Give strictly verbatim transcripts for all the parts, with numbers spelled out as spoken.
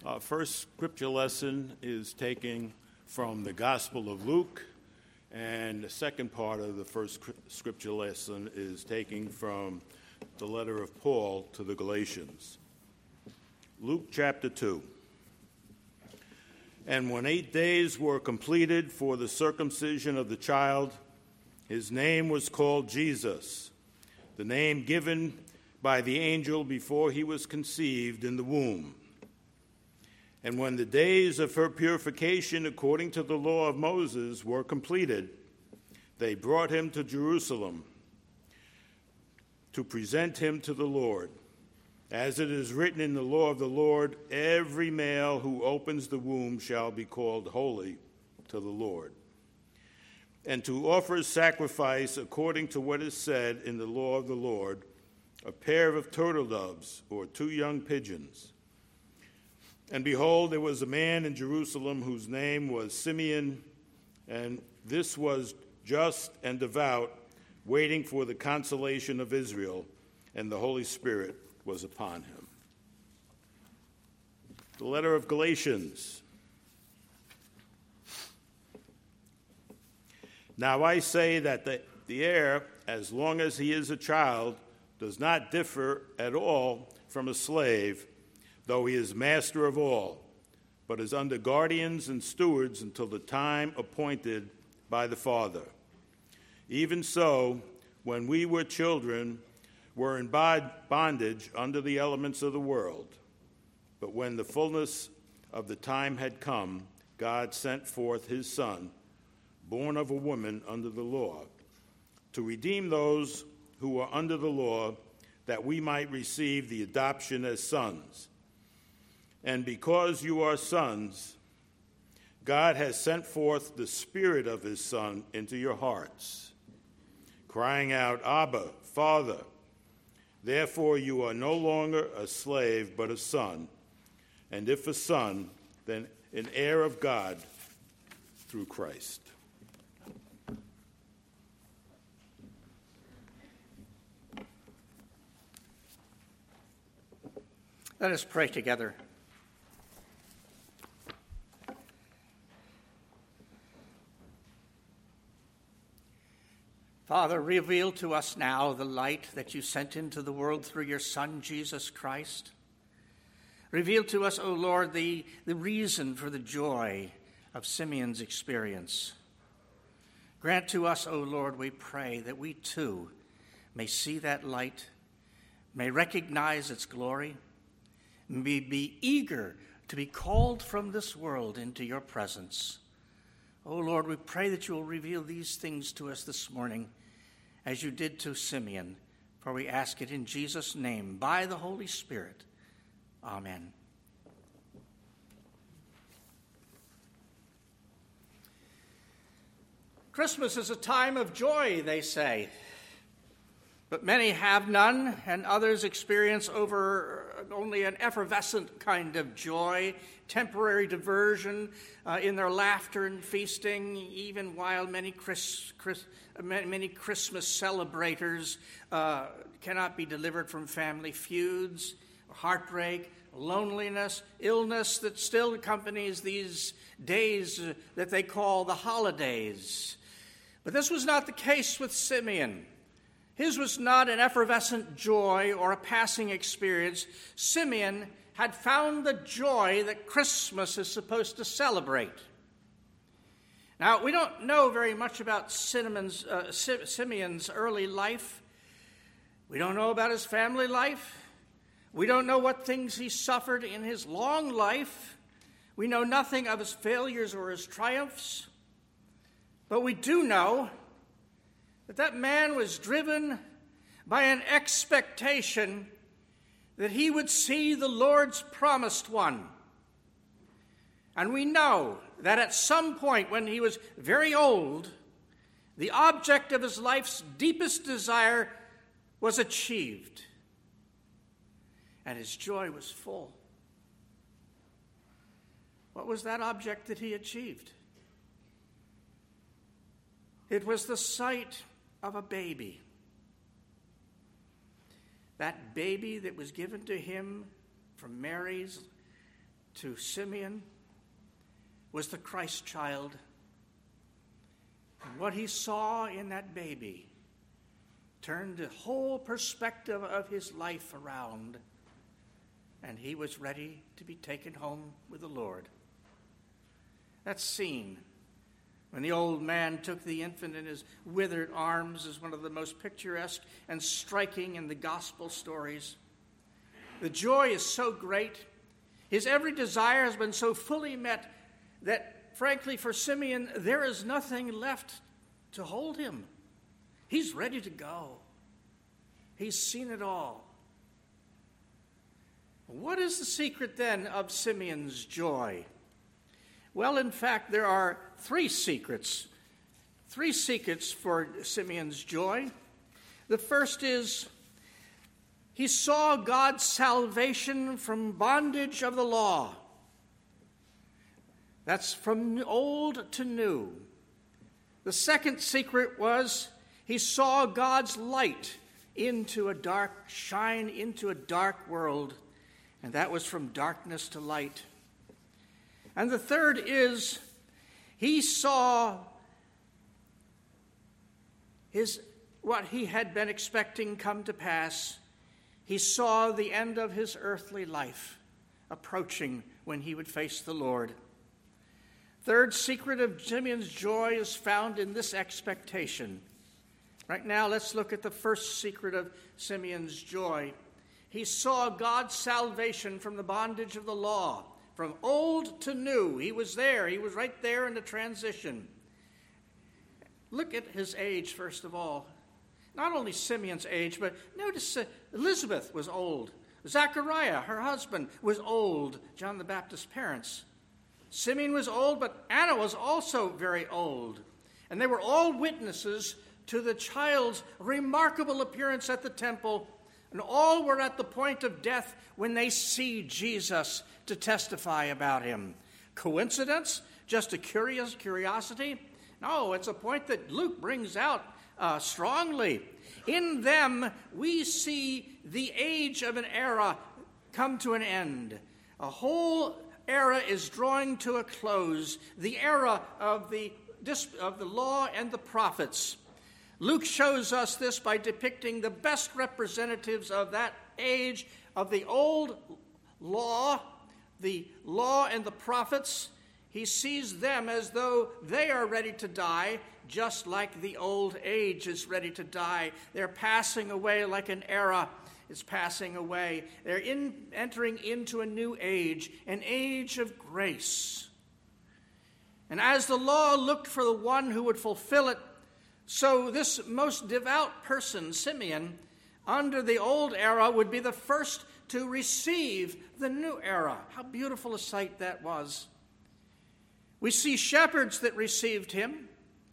Our first scripture lesson is taken from the Gospel of Luke, and the second part of the first scripture lesson is taken from the letter of Paul to the Galatians. Luke chapter two. And when eight days were completed for the circumcision of the child, his name was called Jesus, the name given by the angel before he was conceived in the womb. And when the days of her purification according to the law of Moses were completed, they brought him to Jerusalem to present him to the Lord. As it is written in the law of the Lord, every male who opens the womb shall be called holy to the Lord. And to offer sacrifice according to what is said in the law of the Lord, a pair of turtle doves or two young pigeons. And behold, there was a man in Jerusalem whose name was Simeon, and this was just and devout, waiting for the consolation of Israel, and the Holy Spirit was upon him. The letter of Galatians. Now I say that the, the heir, as long as he is a child, does not differ at all from a slave, though he is master of all, but is under guardians and stewards until the time appointed by the Father. Even so, when we were children, were in bondage under the elements of the world. But when the fullness of the time had come, God sent forth his Son, born of a woman under the law, to redeem those who were under the law, that we might receive the adoption as sons. And because you are sons, God has sent forth the Spirit of his Son into your hearts, crying out, Abba, Father. Therefore you are no longer a slave, but a son. And if a son, then an heir of God through Christ. Let us pray together. Father, reveal to us now the light that you sent into the world through your Son, Jesus Christ. Reveal to us, O Lord, the, the reason for the joy of Simeon's experience. Grant to us, O Lord, we pray, that we too may see that light, may recognize its glory, may be eager to be called from this world into your presence. O Lord, we pray that you will reveal these things to us this morning, as you did to Simeon, for we ask it in Jesus' name, by the Holy Spirit. Amen. Christmas is a time of joy, they say, but many have none, and others experience over only an effervescent kind of joy, temporary diversion uh, in their laughter and feasting, even while many Chris, Chris, many Christmas celebrators uh, cannot be delivered from family feuds, heartbreak, loneliness, illness that still accompanies these days that they call the holidays. But this was not the case with Simeon. His was not an effervescent joy or a passing experience. Simeon had found the joy that Christmas is supposed to celebrate. Now, we don't know very much about Simeon's, uh, Simeon's early life. We don't know about his family life. We don't know what things he suffered in his long life. We know nothing of his failures or his triumphs. But we do know that that man was driven by an expectation that he would see the Lord's promised one. And we know that at some point when he was very old, the object of his life's deepest desire was achieved, and his joy was full. What was that object that he achieved? It was the sight of a baby. That baby that was given to him from Mary's to Simeon was the Christ child. And what he saw in that baby turned the whole perspective of his life around, and he was ready to be taken home with the Lord. That scene, when the old man took the infant in his withered arms, is one of the most picturesque and striking in the gospel stories. The joy is so great. His every desire has been so fully met that, frankly, for Simeon, there is nothing left to hold him. He's ready to go. He's seen it all. What is the secret then of Simeon's joy? Well, in fact, there are three secrets. Three secrets for Simeon's joy. The first is he saw God's salvation from bondage of the law. That's from old to new. The second secret was he saw God's light into a dark, shine into a dark world, and that was from darkness to light. And the third is he saw his what he had been expecting come to pass. He saw the end of his earthly life approaching when he would face the Lord. Third secret of Simeon's joy is found in this expectation. Right now, let's look at the first secret of Simeon's joy. He saw God's salvation from the bondage of the law, from old to new. He was there. He was right there in the transition. Look at his age, first of all. Not only Simeon's age, but notice uh, Elizabeth was old. Zechariah, her husband, was old. John the Baptist's parents. Simeon was old, but Anna was also very old. And they were all witnesses to the child's remarkable appearance at the temple, and all were at the point of death when they see Jesus to testify about him. Coincidence? Just a curious curiosity? No, it's a point that Luke brings out uh, strongly. In them, we see the age of an era come to an end. A whole era is drawing to a close, the era of the, of the law and the prophets. Luke shows us this by depicting the best representatives of that age, of the old law, the law and the prophets. He sees them as though they are ready to die, just like the old age is ready to die. They're passing away like an era is passing away. They're in, entering into a new age, an age of grace. And as the law looked for the one who would fulfill it, so this most devout person, Simeon, under the old era would be the first to receive the new era. How beautiful a sight that was. We see shepherds that received him.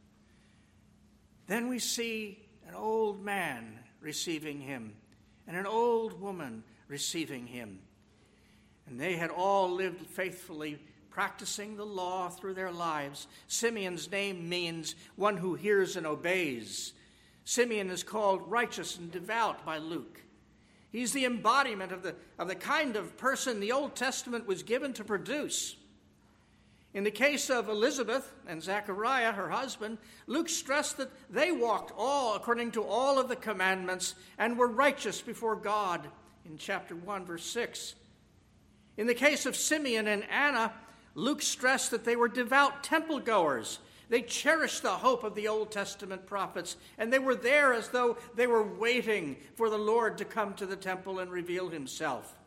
Then we see an old man receiving him and an old woman receiving him. And they had all lived faithfully, practicing the law through their lives. Simeon's name means one who hears and obeys. Simeon is called righteous and devout by Luke. He's the embodiment of the, of the kind of person the Old Testament was given to produce. In the case of Elizabeth and Zechariah, her husband, Luke stressed that they walked all according to all of the commandments and were righteous before God in chapter one, verse six. In the case of Simeon and Anna, Luke stressed that they were devout temple goers. They cherished the hope of the Old Testament prophets, and they were there as though they were waiting for the Lord to come to the temple and reveal himself.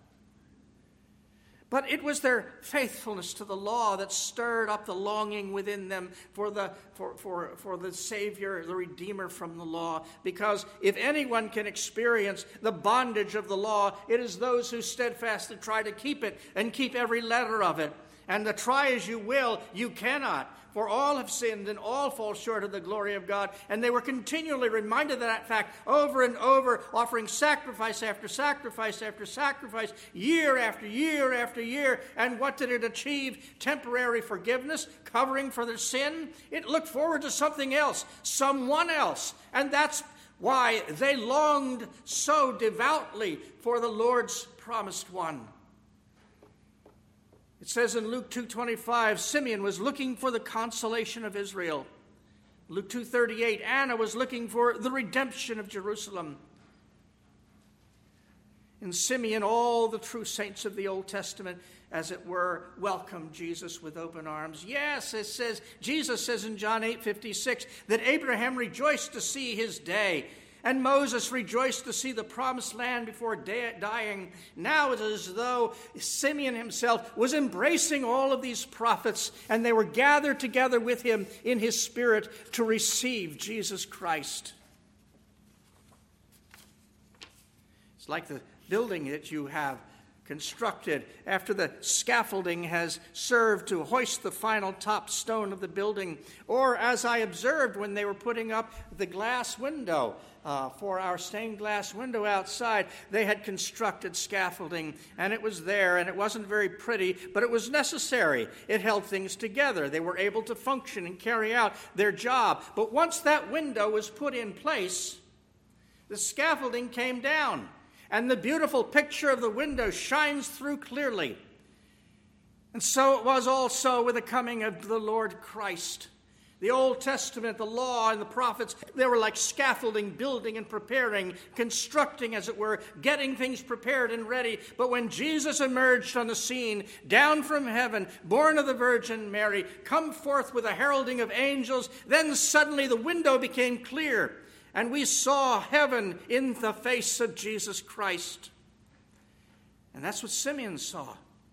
But it was their faithfulness to the law that stirred up the longing within them for the, for, for, for the Savior, the Redeemer from the law. Because if anyone can experience the bondage of the law, it is those who steadfastly try to keep it and keep every letter of it. And to try as you will, you cannot. For all have sinned and all fall short of the glory of God. And they were continually reminded of that fact over and over, offering sacrifice after sacrifice after sacrifice, year after year after year. And what did it achieve? Temporary forgiveness, covering for their sin. It looked forward to something else, someone else. And that's why they longed so devoutly for the Lord's promised one. It says in Luke two twenty-five, Simeon was looking for the consolation of Israel. Luke two thirty-eight, Anna was looking for the redemption of Jerusalem. In Simeon, all the true saints of the Old Testament, as it were, welcomed Jesus with open arms. Yes, it says, Jesus says in John eight fifty-six that Abraham rejoiced to see his day, and Moses rejoiced to see the promised land before dying. Now it is as though Simeon himself was embracing all of these prophets, and they were gathered together with him in his spirit to receive Jesus Christ. It's like the building that you have constructed after the scaffolding has served to hoist the final top stone of the building, or as I observed when they were putting up the glass window uh, for our stained glass window outside. They had constructed scaffolding, and it was there, and it wasn't very pretty, but it was necessary. It held things together. They were able to function and carry out their job. But once that window was put in place, the scaffolding came down, and the beautiful picture of the window shines through clearly. And so it was also with the coming of the Lord Christ. The Old Testament, the law, and the prophets, they were like scaffolding, building and preparing, constructing, as it were, getting things prepared and ready. But when Jesus emerged on the scene, down from heaven, born of the Virgin Mary, come forth with a heralding of angels, then suddenly the window became clear, and we saw heaven in the face of Jesus Christ. And that's what Simeon saw.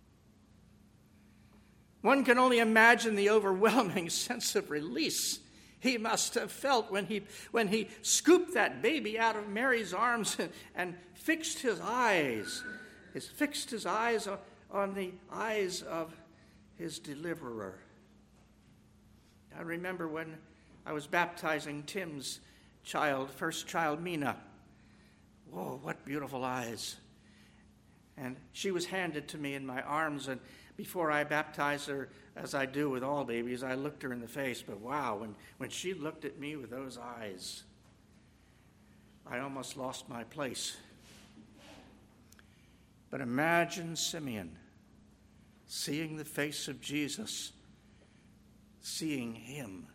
One can only imagine the overwhelming sense of release he must have felt when he, when he scooped that baby out of Mary's arms and, and fixed his eyes, his, fixed his eyes on, on the eyes of his deliverer. I remember when I was baptizing Tim's child, first child, Mina. Whoa, what beautiful eyes. And she was handed to me in my arms, and before I baptized her, as I do with all babies, I looked her in the face. But wow, when, when she looked at me with those eyes, I almost lost my place. But imagine Simeon seeing the face of Jesus, seeing him.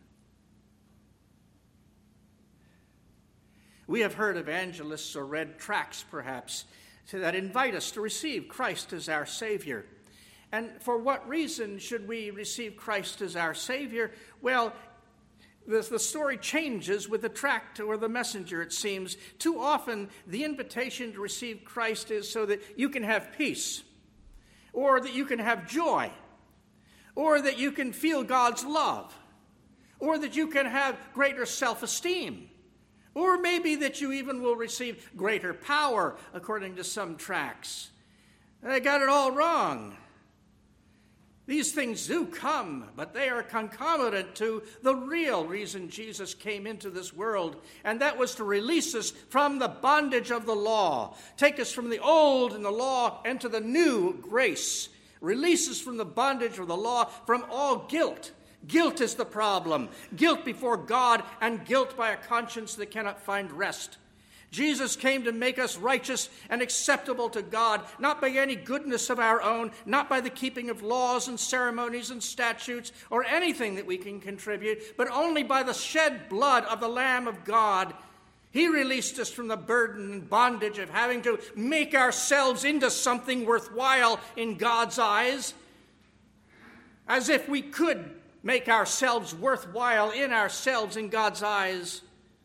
We have heard evangelists or read tracts, perhaps, that invite us to receive Christ as our Savior. And for what reason should we receive Christ as our Savior? Well, the, the story changes with the tract or the messenger, it seems. Too often, the invitation to receive Christ is so that you can have peace, or that you can have joy, or that you can feel God's love, or that you can have greater self-esteem. Or maybe that you even will receive greater power, according to some tracts. They got it all wrong. These things do come, but they are concomitant to the real reason Jesus came into this world, and that was to release us from the bondage of the law, take us from the old and the law into the new grace, release us from the bondage of the law, from all guilt. Guilt is the problem. Guilt before God and guilt by a conscience that cannot find rest. Jesus came to make us righteous and acceptable to God, not by any goodness of our own, not by the keeping of laws and ceremonies and statutes or anything that we can contribute, but only by the shed blood of the Lamb of God. He released us from the burden and bondage of having to make ourselves into something worthwhile in God's eyes, as if we could make ourselves worthwhile in ourselves in God's eyes.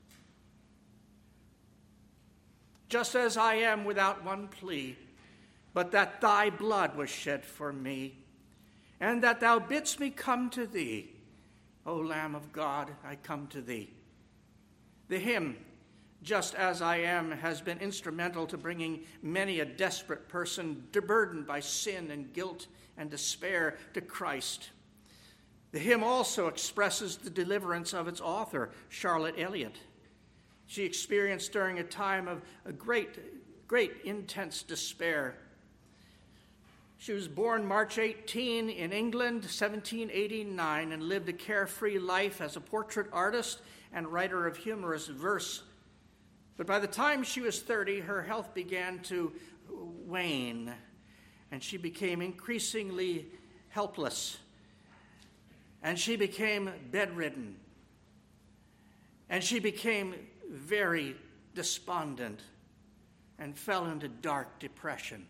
Just as I am without one plea, but that thy blood was shed for me, and that thou bidst me come to thee. O Lamb of God, I come to thee. The hymn, Just As I Am, has been instrumental to bringing many a desperate person burdened by sin and guilt and despair to Christ. The hymn also expresses the deliverance of its author, Charlotte Elliott. She experienced during a time of a great, great intense despair. She was born March eighteenth in England, seventeen eighty-nine, and lived a carefree life as a portrait artist and writer of humorous verse. But by the time she was thirty, her health began to wane, and she became increasingly helpless, and she became bedridden, and she became very despondent and fell into dark depression.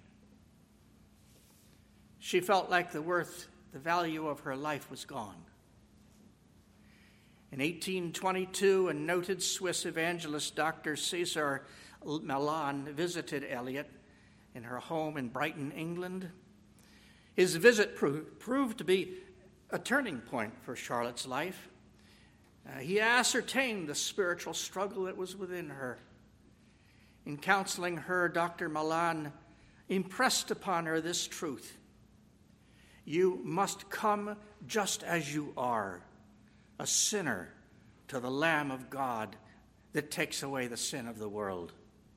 She felt like the worth, the value of her life was gone. In eighteen twenty-two, a noted Swiss evangelist, Doctor Cesar Millan, visited Eliot in her home in Brighton, England. His visit pro- proved to be a turning point for Charlotte's life. Uh, he ascertained the spiritual struggle that was within her. In counseling her, Doctor Millan impressed upon her this truth: you must come just as you are, a sinner, to the Lamb of God that takes away the sin of the world.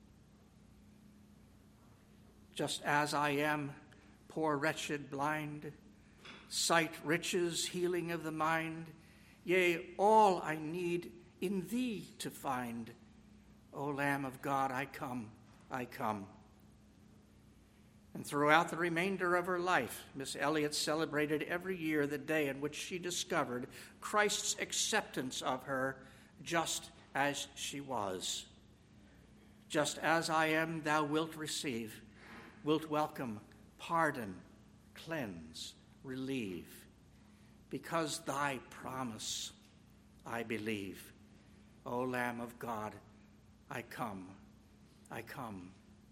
Just as I am, poor, wretched, blind, sight, riches, healing of the mind, yea, all I need in thee to find. O Lamb of God, I come, I come. And throughout the remainder of her life, Miss Eliot celebrated every year the day in which she discovered Christ's acceptance of her just as she was. Just as I am, thou wilt receive, wilt welcome, pardon, cleanse, relieve. Because thy promise I believe. O Lamb of God, I come, I come.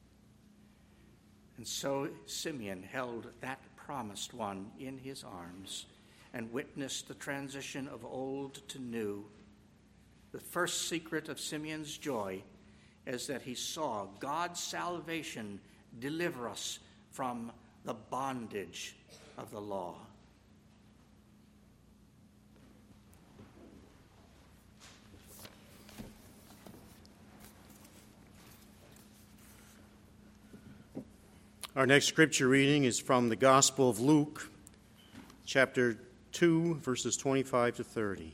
And so Simeon held that promised one in his arms and witnessed the transition of old to new. The first secret of Simeon's joy is that he saw God's salvation deliver us from the bondage of the law. Our next scripture reading is from the Gospel of Luke, chapter two, verses twenty-five to thirty.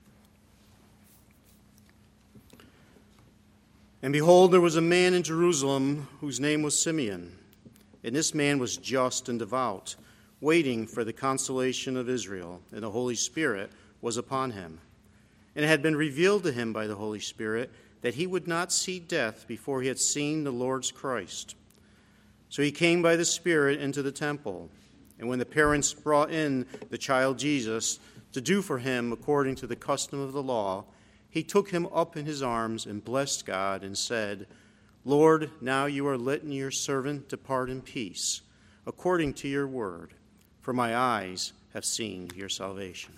And behold, there was a man in Jerusalem whose name was Simeon. And this man was just and devout, waiting for the consolation of Israel, and the Holy Spirit was upon him. And it had been revealed to him by the Holy Spirit that he would not see death before he had seen the Lord's Christ. So he came by the Spirit into the temple. And when the parents brought in the child Jesus to do for him according to the custom of the law, he took him up in his arms and blessed God and said, Lord, now you are letting your servant depart in peace, according to your word, for my eyes have seen your salvation.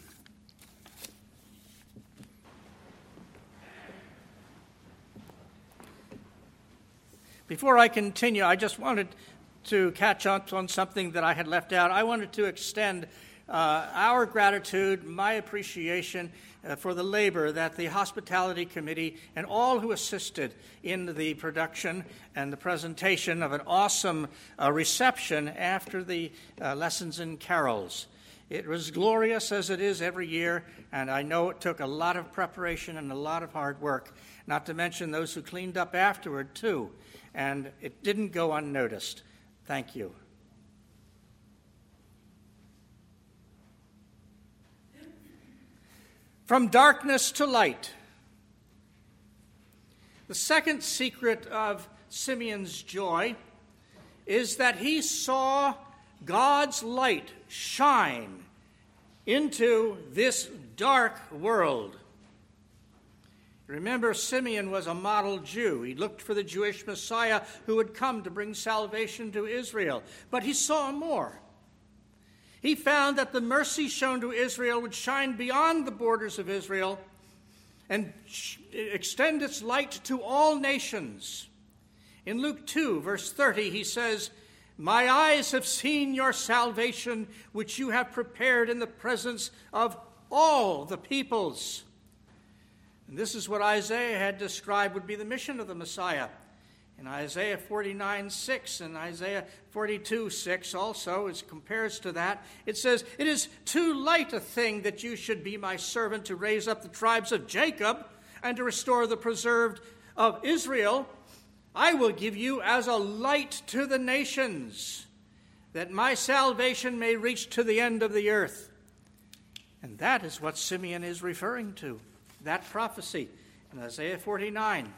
Before I continue, I just wanted to catch up on something that I had left out. I wanted to extend uh, our gratitude, my appreciation uh, for the labor that the Hospitality Committee and all who assisted in the production and the presentation of an awesome uh, reception after the uh, lessons and carols. It was glorious as it is every year, and I know it took a lot of preparation and a lot of hard work, not to mention those who cleaned up afterward, too. And it didn't go unnoticed. Thank you. From darkness to light. The second secret of Simeon's joy is that he saw God's light shine into this dark world. Remember, Simeon was a model Jew. He looked for the Jewish Messiah who would come to bring salvation to Israel. But he saw more. He found that the mercy shown to Israel would shine beyond the borders of Israel and extend its light to all nations. In Luke two, verse thirty, he says, My eyes have seen your salvation, which you have prepared in the presence of all the peoples. And this is what Isaiah had described would be the mission of the Messiah. In Isaiah forty-nine six and Isaiah forty-two six also, it compares to that. It says, It is too light a thing that you should be my servant to raise up the tribes of Jacob and to restore the preserved of Israel. I will give you as a light to the nations, that my salvation may reach to the end of the earth. And that is what Simeon is referring to, that prophecy in Isaiah forty-nine.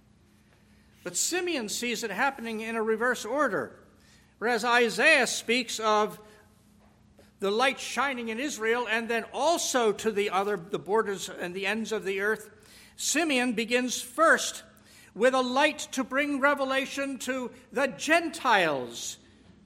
But Simeon sees it happening in a reverse order. Whereas Isaiah speaks of the light shining in Israel and then also to the other, the borders and the ends of the earth, Simeon begins first with a light to bring revelation to the Gentiles.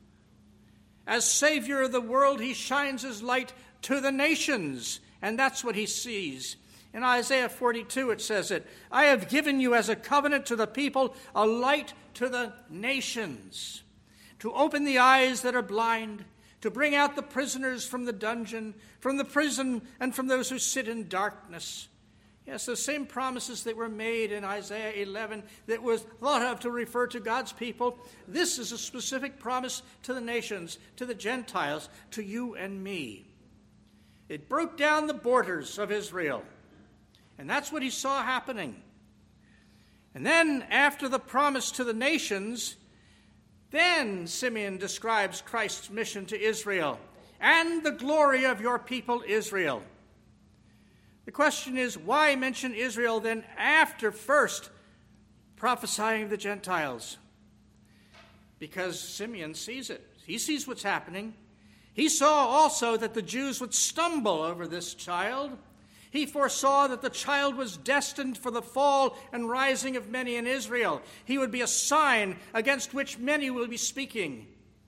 As Savior of the world, he shines his light to the nations, and that's what he sees. In Isaiah forty-two, it says it, I have given you as a covenant to the people, a light to the nations, to open the eyes that are blind, to bring out the prisoners from the dungeon, from the prison, and from those who sit in darkness. Yes, the same promises that were made in Isaiah eleven that was thought of to refer to God's people. This is a specific promise to the nations, to the Gentiles, to you and me. It broke down the borders of Israel. And that's what he saw happening. And then, after the promise to the nations, then Simeon describes Christ's mission to Israel and the glory of your people Israel. The question is, why mention Israel then after first prophesying of the Gentiles? Because Simeon sees it. He sees what's happening. He saw also that the Jews would stumble over this child. He foresaw that the child was destined for the fall and rising of many in Israel. He would be a sign against which many will be speaking.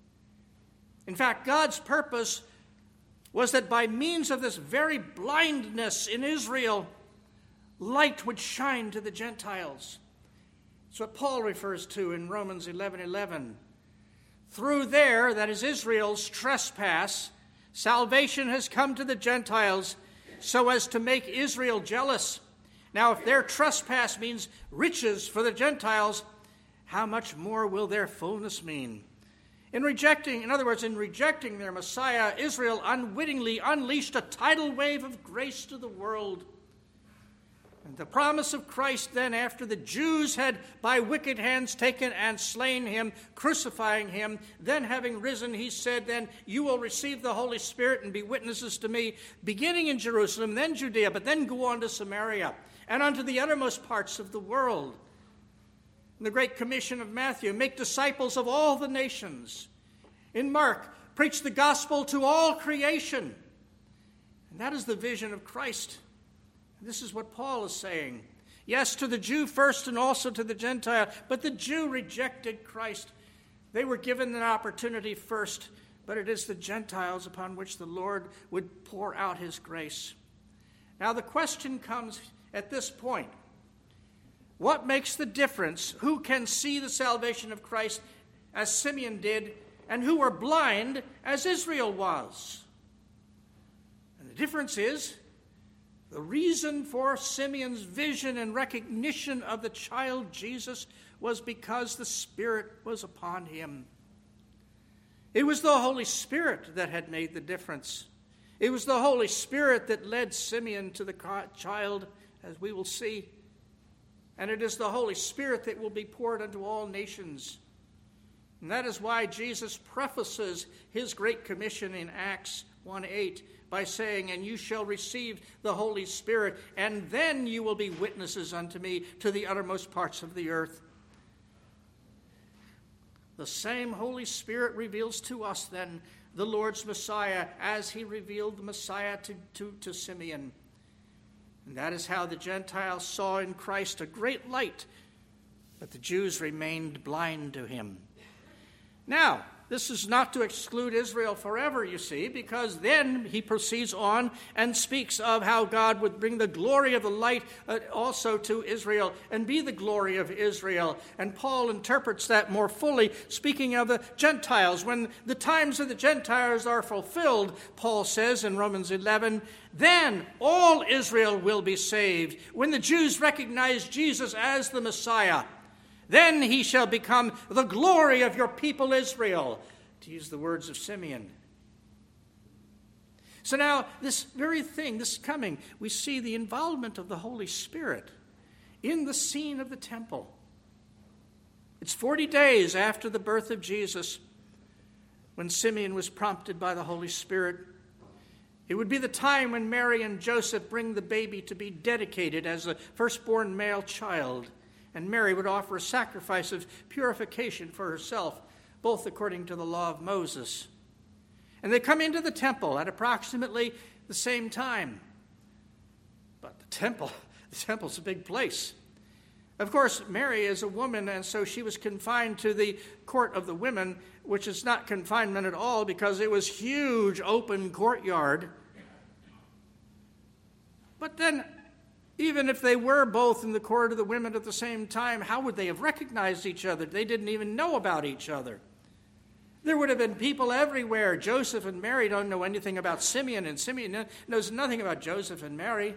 In fact, God's purpose was that by means of this very blindness in Israel, light would shine to the Gentiles. That's what Paul refers to in Romans eleven eleven. Through their, that is Israel's, trespass, salvation has come to the Gentiles so as to make Israel jealous. Now, if their trespass means riches for the Gentiles, how much more will their fullness mean? In rejecting, in other words, in rejecting their Messiah, Israel unwittingly unleashed a tidal wave of grace to the world. And the promise of Christ then, after the Jews had by wicked hands taken and slain him, crucifying him, then having risen, he said, then you will receive the Holy Spirit and be witnesses to me, beginning in Jerusalem, then Judea, but then go on to Samaria, and unto the uttermost parts of the world. In the Great Commission of Matthew, make disciples of all the nations. In Mark, preach the gospel to all creation. And that is the vision of Christ. This is what Paul is saying. Yes, to the Jew first and also to the Gentile, but the Jew rejected Christ. They were given an opportunity first, but it is the Gentiles upon which the Lord would pour out his grace. Now the question comes at this point. What makes the difference? Who can see the salvation of Christ as Simeon did, and who are blind as Israel was? And the difference is, the reason for Simeon's vision and recognition of the child Jesus was because the Spirit was upon him. It was the Holy Spirit that had made the difference. It was the Holy Spirit that led Simeon to the child, as we will see. And it is the Holy Spirit that will be poured unto all nations. And that is why Jesus prefaces his Great Commission in Acts one eight by saying, and you shall receive the Holy Spirit, and then you will be witnesses unto me to the uttermost parts of the earth. The same Holy Spirit reveals to us then the Lord's Messiah as he revealed the Messiah to, to, to Simeon. And that is how the Gentiles saw in Christ a great light, but the Jews remained blind to him. Now, this is not to exclude Israel forever, you see, because then he proceeds on and speaks of how God would bring the glory of the light also to Israel and be the glory of Israel. And Paul interprets that more fully, speaking of the Gentiles. When the times of the Gentiles are fulfilled, Paul says in Romans eleven, then all Israel will be saved. When the Jews recognize Jesus as the Messiah, then he shall become the glory of your people Israel, to use the words of Simeon. So now, this very thing, this coming, we see the involvement of the Holy Spirit in the scene of the temple. It's forty days after the birth of Jesus. when Simeon was prompted by the Holy Spirit. It would be the time when Mary and Joseph bring the baby to be dedicated as the firstborn male child, and Mary would offer a sacrifice of purification for herself, both according to the law of Moses. And they come into the temple at approximately the same time. But the temple, the temple's a big place. Of course, Mary is a woman, and so she was confined to the court of the women, which is not confinement at all because it was huge open courtyard. But then, even if they were both in the court of the women at the same time, how would they have recognized each other? They didn't even know about each other. There would have been people everywhere. Joseph and Mary don't know anything about Simeon, and Simeon knows nothing about Joseph and Mary.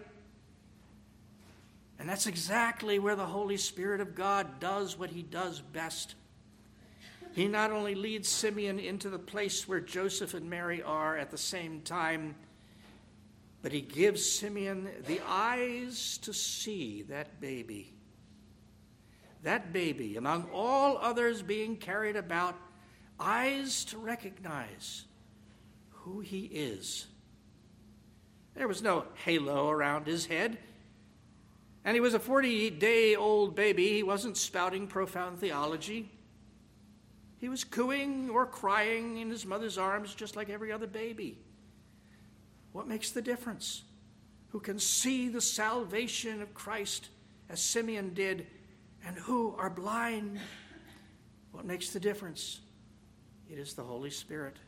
And that's exactly where the Holy Spirit of God does what he does best. He not only leads Simeon into the place where Joseph and Mary are at the same time, but he gives Simeon the eyes to see that baby. That baby, among all others being carried about, eyes to recognize who he is. There was no halo around his head. And he was a forty-day-old baby. He wasn't spouting profound theology. He was cooing or crying in his mother's arms just like every other baby. What makes the difference? Who can see the salvation of Christ as Simeon did, and who are blind? What makes the difference? It is the Holy Spirit.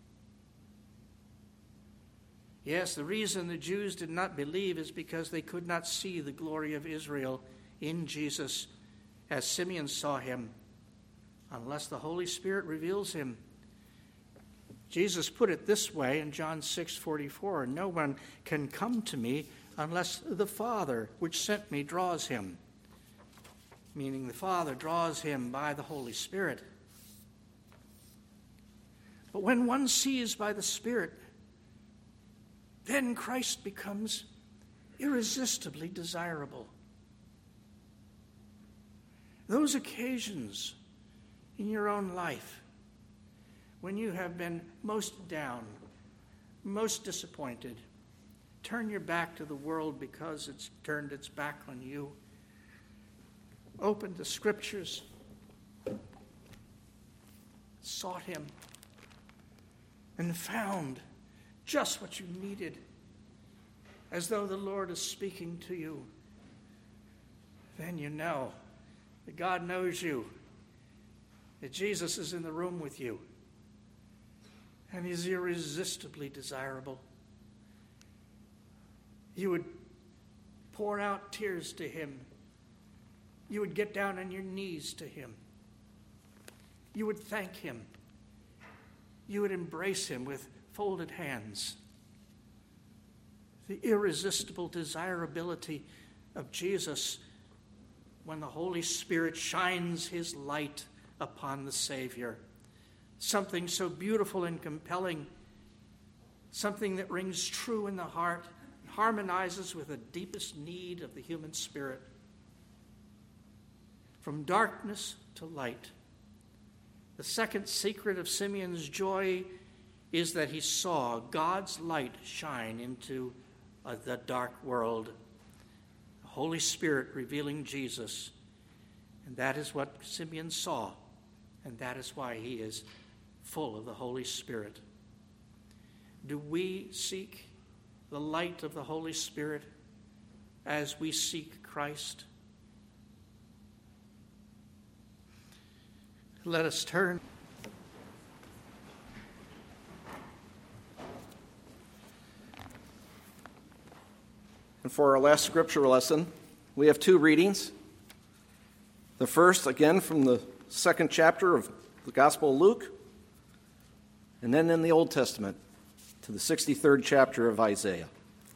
Yes, the reason the Jews did not believe is because they could not see the glory of Israel in Jesus as Simeon saw him, unless the Holy Spirit reveals him. Jesus put it this way in John six forty-four, "No one can come to me unless the Father which sent me draws him," meaning the Father draws him by the Holy Spirit. But when one sees by the Spirit, then Christ becomes irresistibly desirable. Those occasions in your own life when you have been most down, most disappointed, turn your back to the world because it's turned its back on you. Open the Scriptures, sought him, and found just what you needed, as though the Lord is speaking to you. Then you know that God knows you, that Jesus is in the room with you, and he's irresistibly desirable. You would pour out tears to him. You would get down on your knees to him. You would thank him. You would embrace him with folded hands. The irresistible desirability of Jesus when the Holy Spirit shines his light upon the Savior. Something so beautiful and compelling, something that rings true in the heart, harmonizes with the deepest need of the human spirit. From darkness to light. The second secret of Simeon's joy is that he saw God's light shine into uh, the dark world. The Holy Spirit revealing Jesus. And that is what Simeon saw. And that is why he is full of the Holy Spirit. Do we seek the light of the Holy Spirit as we seek Christ? Let us turn. And for our last scripture lesson, we have two readings. The first, again, from the second chapter of the Gospel of Luke, and then in the Old Testament to the sixty-third chapter of Isaiah.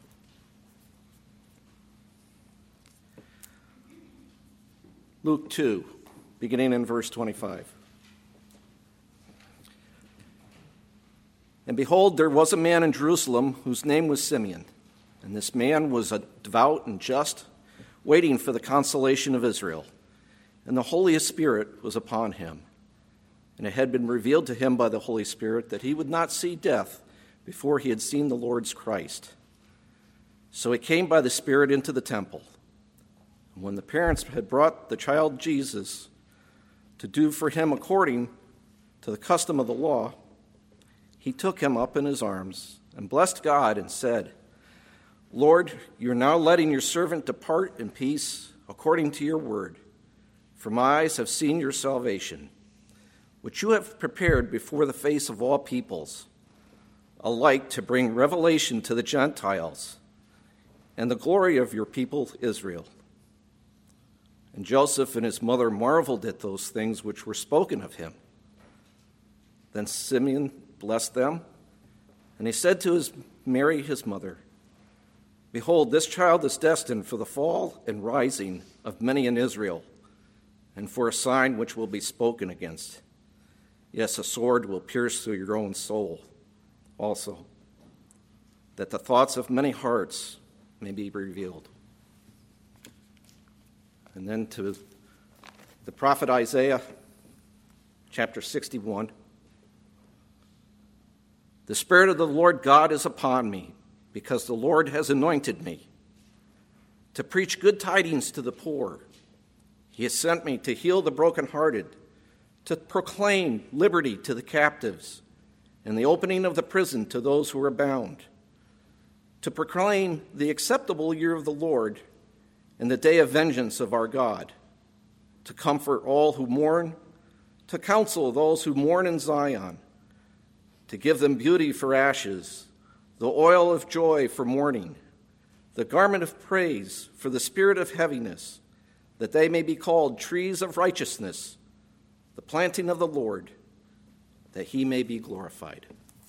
Luke two, beginning in verse twenty-five. And behold, there was a man in Jerusalem whose name was Simeon. And this man was a devout and just, waiting for the consolation of Israel. And the Holy Spirit was upon him. and it had been revealed to him by the Holy Spirit that he would not see death before he had seen the Lord's Christ. So he came by the Spirit into the temple. And when the parents had brought the child Jesus to do for him according to the custom of the law, he took him up in his arms and blessed God and said, Lord, you are now letting your servant depart in peace according to your word, for my eyes have seen your salvation, which you have prepared before the face of all peoples, a light to bring revelation to the Gentiles and the glory of your people Israel. And Joseph and his mother marveled at those things which were spoken of him. Then Simeon blessed them, and he said to his Mary his mother, Behold, this child is destined for the fall and rising of many in Israel, and for a sign which will be spoken against. Yes, a sword will pierce through your own soul also, that the thoughts of many hearts may be revealed. And then to the prophet Isaiah, chapter sixty-one. The Spirit of the Lord God is upon me, because the Lord has anointed me to preach good tidings to the poor. He has sent me to heal the brokenhearted, to proclaim liberty to the captives, and the opening of the prison to those who are bound, to proclaim the acceptable year of the Lord and the day of vengeance of our God, to comfort all who mourn, to counsel those who mourn in Zion, to give them beauty for ashes, the oil of joy for mourning, the garment of praise for the spirit of heaviness, that they may be called trees of righteousness, the planting of the Lord, that he may be glorified.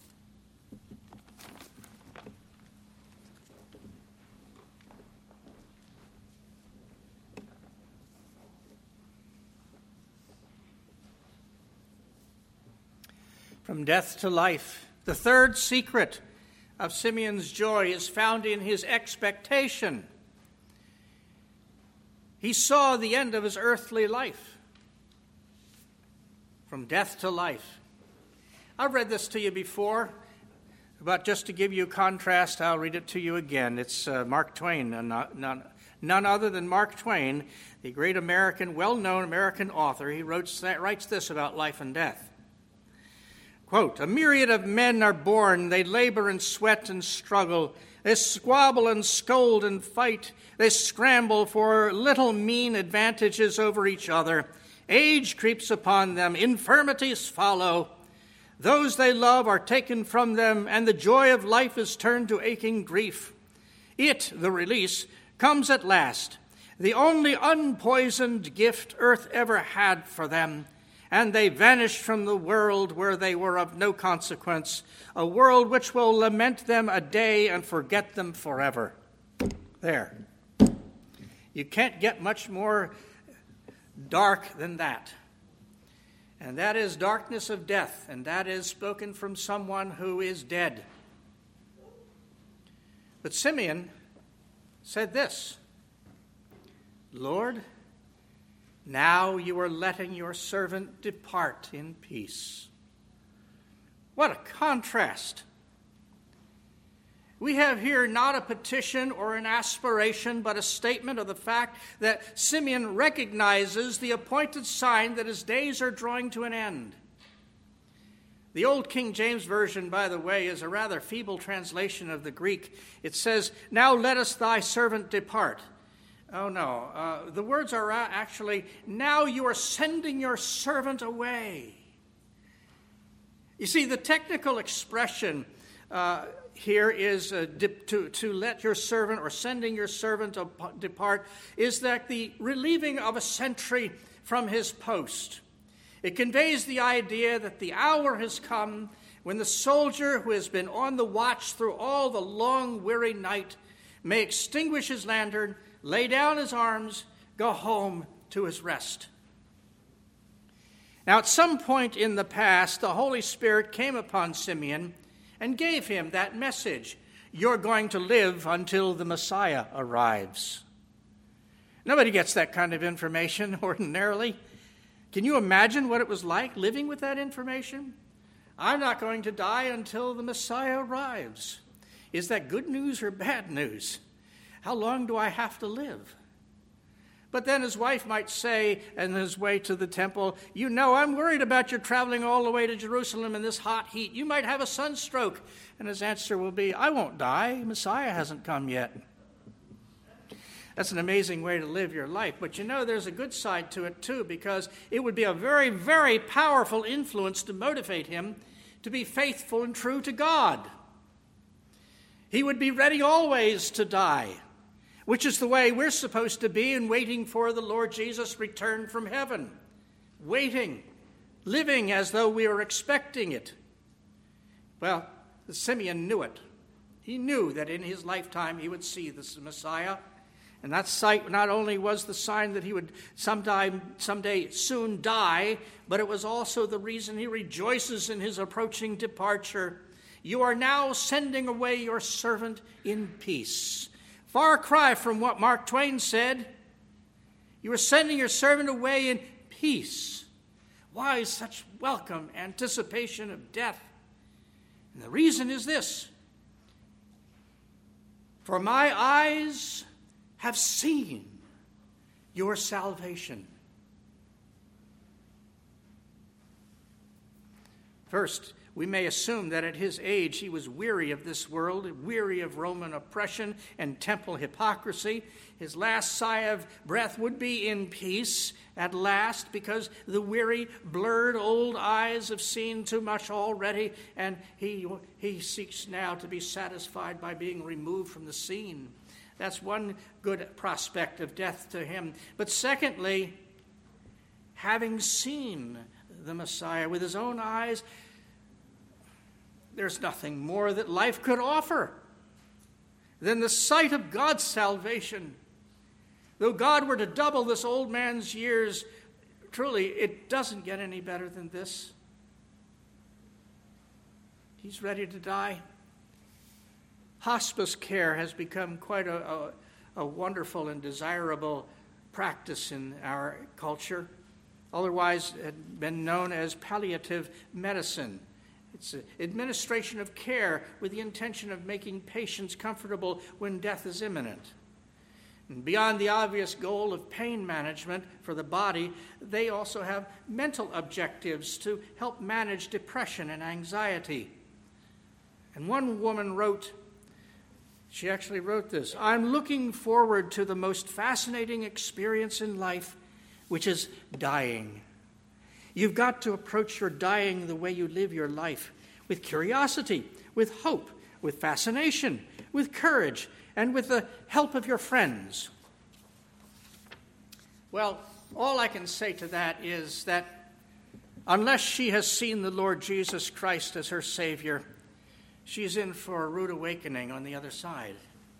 From death to life, the third secret of Simeon's joy is found in his expectation. He saw the end of his earthly life. From death to life. I've read this to you before, but just to give you a contrast, I'll read it to you again. It's uh, Mark Twain, uh, not, not, none other than Mark Twain, the great American, well-known American author. He wrote, writes this about life and death. Quote, a myriad of men are born, they labor and sweat and struggle, they squabble and scold and fight, they scramble for little mean advantages over each other. Age creeps upon them, infirmities follow. Those they love are taken from them, and the joy of life is turned to aching grief. It, the release, comes at last, the only unpoisoned gift earth ever had for them, and they vanish from the world where they were of no consequence, a world which will lament them a day and forget them forever. There. You can't get much more dark than that. And that is darkness of death, and that is spoken from someone who is dead. But Simeon said this, Lord, now you are letting your servant depart in peace. What a contrast. We have here not a petition or an aspiration, but a statement of the fact that Simeon recognizes the appointed sign that his days are drawing to an end. The old King James Version, by the way, is a rather feeble translation of the Greek. It says, now lettest thy servant depart. Oh, no. Uh, the words are actually, now you are sending your servant away. You see, the technical expression uh, here is uh, dip, to, to let your servant or sending your servant depart is that the relieving of a sentry from his post. It conveys the idea that the hour has come when the soldier who has been on the watch through all the long, weary night may extinguish his lantern, lay down his arms, go home to his rest. Now, at some point in the past, the Holy Spirit came upon Simeon and gave him that message. You're going to live until the Messiah arrives. Nobody gets that kind of information ordinarily. Can you imagine what it was like living with that information? I'm not going to die until the Messiah arrives. Is that good news or bad news? How long do I have to live? But then his wife might say on his way to the temple, you know, I'm worried about your traveling all the way to Jerusalem in this hot heat. You might have a sunstroke. And his answer will be, I won't die. Messiah hasn't come yet. That's an amazing way to live your life. But you know, there's a good side to it too, because it would be a very, very powerful influence to motivate him to be faithful and true to God. He would be ready always to die, which is the way we're supposed to be in waiting for the Lord Jesus' return from heaven. Waiting, living as though we were expecting it. Well, Simeon knew it. He knew that in his lifetime he would see the Messiah. And that sight not only was the sign that he would sometime, someday soon die, but it was also the reason he rejoices in his approaching departure. You are now sending away your servant in peace. Far cry from what Mark Twain said. You are sending your servant away in peace. Why such welcome anticipation of death? And the reason is this. For my eyes have seen your salvation. First, we may assume that at his age he was weary of this world, weary of Roman oppression and temple hypocrisy. His last sigh of breath would be in peace at last, because the weary, blurred old eyes have seen too much already, and he, he seeks now to be satisfied by being removed from the scene. That's one good prospect of death to him. But secondly, having seen the Messiah with his own eyes, there's nothing more that life could offer than the sight of God's salvation. Though God were to double this old man's years, truly, it doesn't get any better than this. He's ready to die. Hospice care has become quite a, a, a wonderful and desirable practice in our culture. Otherwise, it had been known as palliative medicine. It's an administration of care with the intention of making patients comfortable when death is imminent. And beyond the obvious goal of pain management for the body, they also have mental objectives to help manage depression and anxiety. And one woman wrote, she actually wrote this, I'm looking forward to the most fascinating experience in life, which is dying. You've got to approach your dying the way you live your life, with curiosity, with hope, with fascination, with courage, and with the help of your friends. Well, all I can say to that is that unless she has seen the Lord Jesus Christ as her Savior, she's in for a rude awakening on the other side.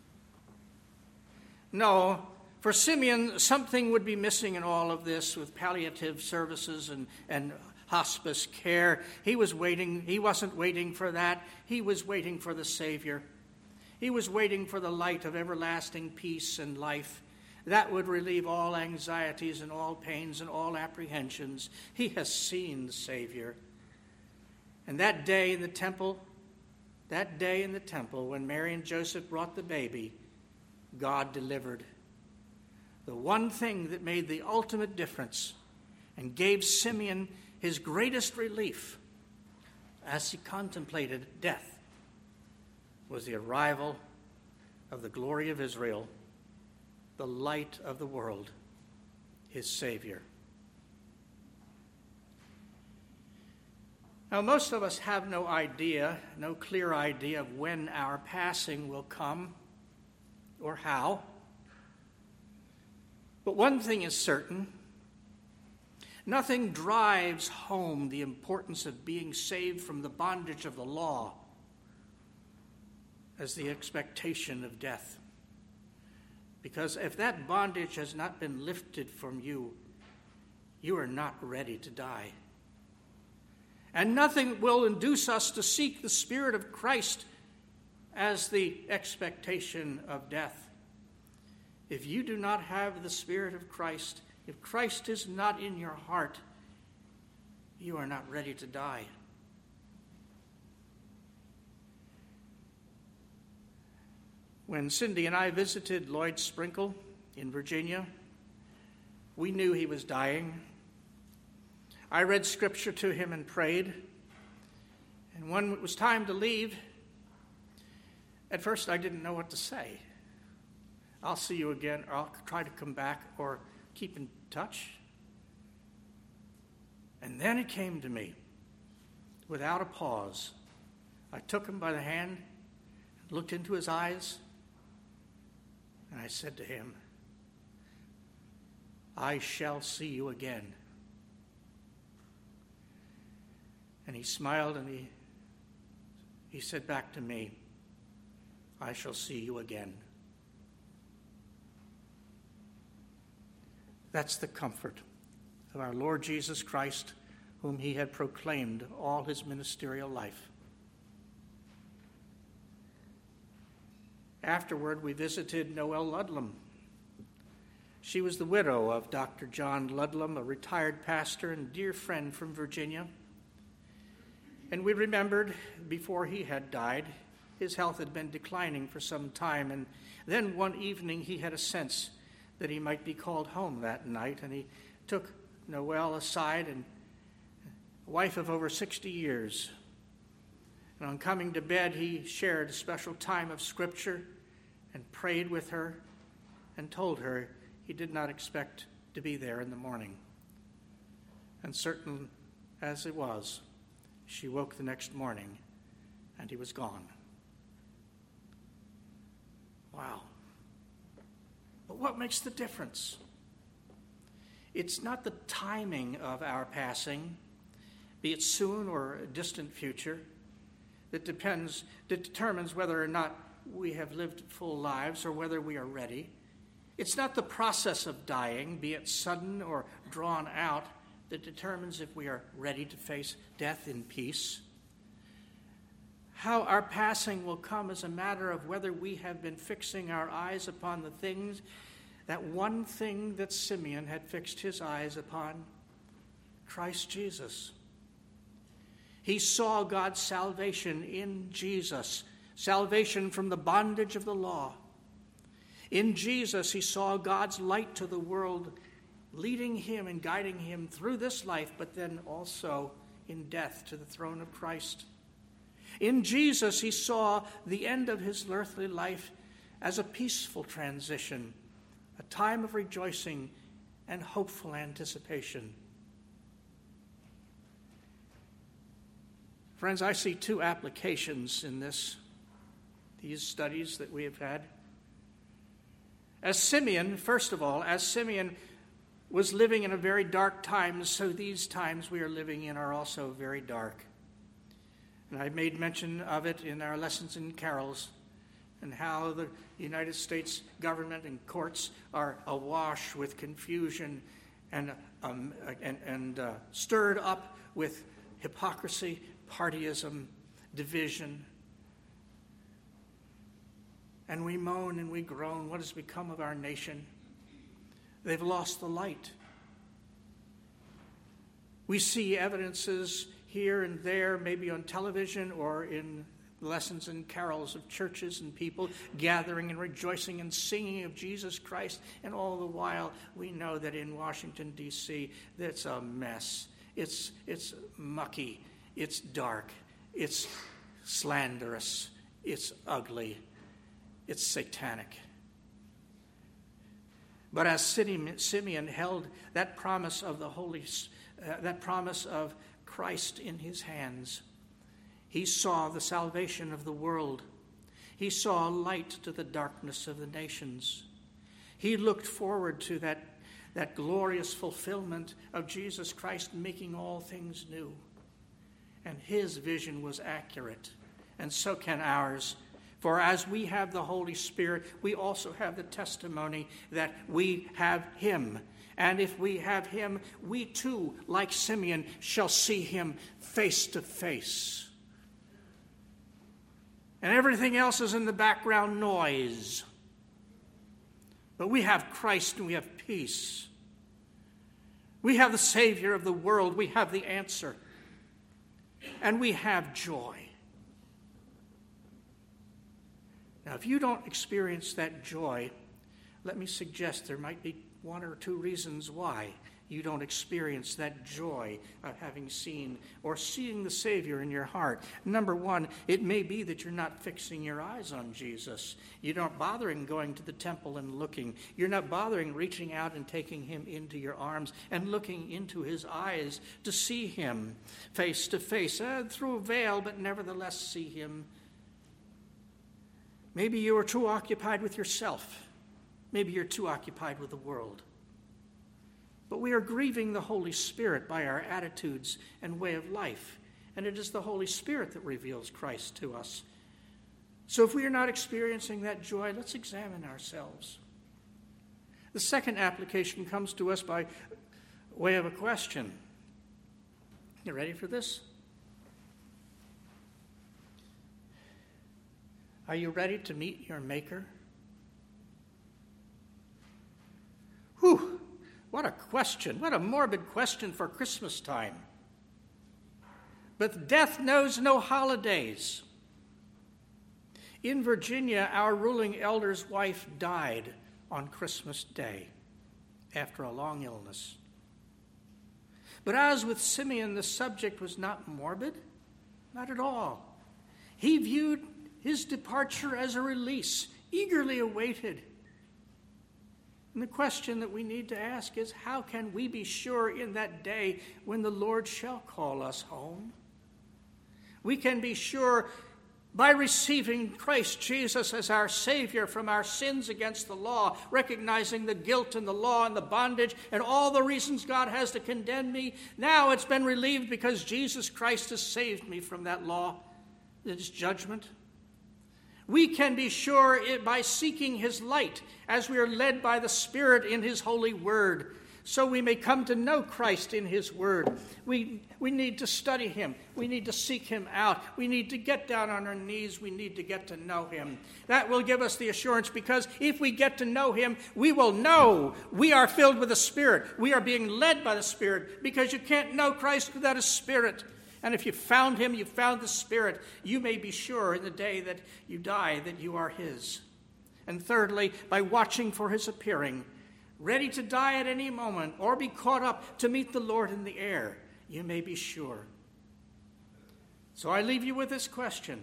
No, for Simeon, something would be missing in all of this with palliative services and, and hospice care. He was waiting. He wasn't waiting for that. He was waiting for the Savior. He was waiting for the light of everlasting peace and life. That would relieve all anxieties and all pains and all apprehensions. He has seen the Savior. And that day in the temple, that day in the temple when Mary and Joseph brought the baby, God delivered. The one thing that made the ultimate difference and gave Simeon his greatest relief as he contemplated death was the arrival of the glory of Israel, the light of the world, his Savior. Now, most of us have no idea, no clear idea of when our passing will come or how. But one thing is certain. Nothing drives home the importance of being saved from the bondage of the law as the expectation of death. Because if that bondage has not been lifted from you, you are not ready to die. And nothing will induce us to seek the Spirit of Christ as the expectation of death. If you do not have the Spirit of Christ, if Christ is not in your heart, you are not ready to die. When Cindy and I visited Lloyd Sprinkle in Virginia, we knew he was dying. I read scripture to him and prayed. And when it was time to leave, at first I didn't know what to say. I'll see you again, or I'll try to come back, or keep in touch. And then it came to me, without a pause. I took him by the hand, looked into his eyes, and I said to him, I shall see you again. And he smiled and he, he said back to me, I shall see you again. That's the comfort of our Lord Jesus Christ, whom he had proclaimed all his ministerial life. Afterward, we visited Noelle Ludlam. She was the widow of Doctor John Ludlam, a retired pastor and dear friend from Virginia. And we remembered, before he had died, his health had been declining for some time, and then one evening he had a sense that he might be called home that night, and he took Noelle aside, and a wife of over sixty years. And on coming to bed, he shared a special time of Scripture and prayed with her and told her he did not expect to be there in the morning. And certain as it was, she woke the next morning and he was gone. Wow. But what makes the difference? It's not the timing of our passing, be it soon or a distant future, that depends, that determines whether or not we have lived full lives or whether we are ready. It's not the process of dying, be it sudden or drawn out, that determines if we are ready to face death in peace. How our passing will come is a matter of whether we have been fixing our eyes upon the things, that one thing that Simeon had fixed his eyes upon, Christ Jesus. He saw God's salvation in Jesus, salvation from the bondage of the law. In Jesus, he saw God's light to the world, leading him and guiding him through this life, but then also in death to the throne of Christ. In Jesus, he saw the end of his earthly life as a peaceful transition, a time of rejoicing and hopeful anticipation. Friends, I see two applications in this, these studies that we have had. As Simeon, first of all, as Simeon was living in a very dark time, so these times we are living in are also very dark. And I made mention of it in our lessons and carols, and how the United States government and courts are awash with confusion and, um, and, and uh, stirred up with hypocrisy, partyism, division. And we moan and we groan, what has become of our nation? They've lost the light. We see evidences here and there, maybe on television or in lessons and carols of churches and people gathering and rejoicing and singing of Jesus Christ. And all the while, we know that in Washington, D C, it's a mess. It's, it's mucky. It's dark. It's slanderous. It's ugly. It's satanic. But as Simeon held that promise of the Holy, uh, that promise of Christ in his hands, he saw the salvation of the world. He saw light to the darkness of the nations. He looked forward to that, that glorious fulfillment of Jesus Christ making all things new. And his vision was accurate, and so can ours. For as we have the Holy Spirit, we also have the testimony that we have him. And if we have him, we too, like Simeon, shall see him face to face. And everything else is in the background noise. But we have Christ and we have peace. We have the Savior of the world. We have the answer. And we have joy. Now, if you don't experience that joy, let me suggest there might be one or two reasons why you don't experience that joy of having seen or seeing the Savior in your heart. Number one, it may be that you're not fixing your eyes on Jesus. You're not bothering going to the temple and looking. You're not bothering reaching out and taking him into your arms and looking into his eyes to see him face to face, uh, through a veil, but nevertheless see him. Maybe you are too occupied with yourself. Maybe you're too occupied with the world. But we are grieving the Holy Spirit by our attitudes and way of life. And it is the Holy Spirit that reveals Christ to us. So if we are not experiencing that joy, let's examine ourselves. The second application comes to us by way of a question. You ready for this? Are you ready to meet your Maker? Whew! What a question. What a morbid question for Christmas time. But death knows no holidays. In Virginia, our ruling elder's wife died on Christmas Day after a long illness. But as with Simeon, the subject was not morbid, not at all. He viewed his departure as a release, eagerly awaited. And the question that we need to ask is, how can we be sure in that day when the Lord shall call us home? We can be sure by receiving Christ Jesus as our Savior from our sins against the law, recognizing the guilt and the law and the bondage and all the reasons God has to condemn me. Now it's been relieved because Jesus Christ has saved me from that law, its judgment. We can be sure it by seeking his light as we are led by the Spirit in his holy word, so we may come to know Christ in his word. We, we need to study him. We need to seek him out. We need to get down on our knees. We need to get to know him. That will give us the assurance, because if we get to know him, we will know we are filled with the Spirit. We are being led by the Spirit, because you can't know Christ without a Spirit. And if you found him, you found the Spirit, you may be sure in the day that you die that you are his. And thirdly, by watching for his appearing, ready to die at any moment or be caught up to meet the Lord in the air, you may be sure. So I leave you with this question.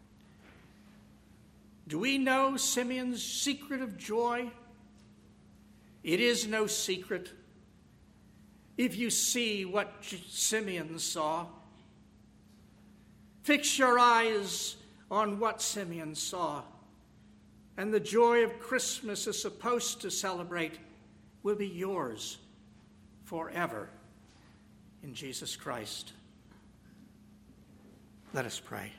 Do we know Simeon's secret of joy? It is no secret. If you see what Simeon saw, fix your eyes on what Simeon saw, and the joy of Christmas is supposed to celebrate will be yours forever in Jesus Christ. Let us pray.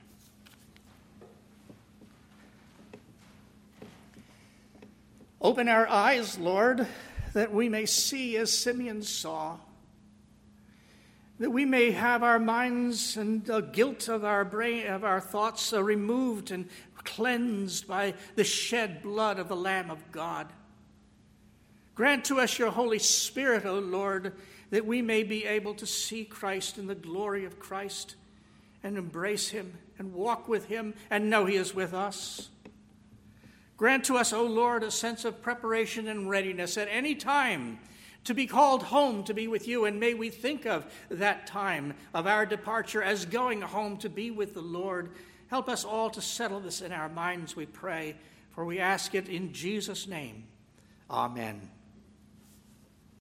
Open our eyes, Lord, that we may see as Simeon saw, that we may have our minds and the guilt of our brain, of our thoughts uh, removed and cleansed by the shed blood of the Lamb of God. Grant to us your Holy Spirit, O Lord, that we may be able to see Christ in the glory of Christ and embrace him and walk with him and know he is with us. Grant to us, O Lord, a sense of preparation and readiness at any time to be called home to be with you, and may we think of that time of our departure as going home to be with the Lord. Help us all to settle this in our minds, we pray, for we ask it in Jesus' name. Amen.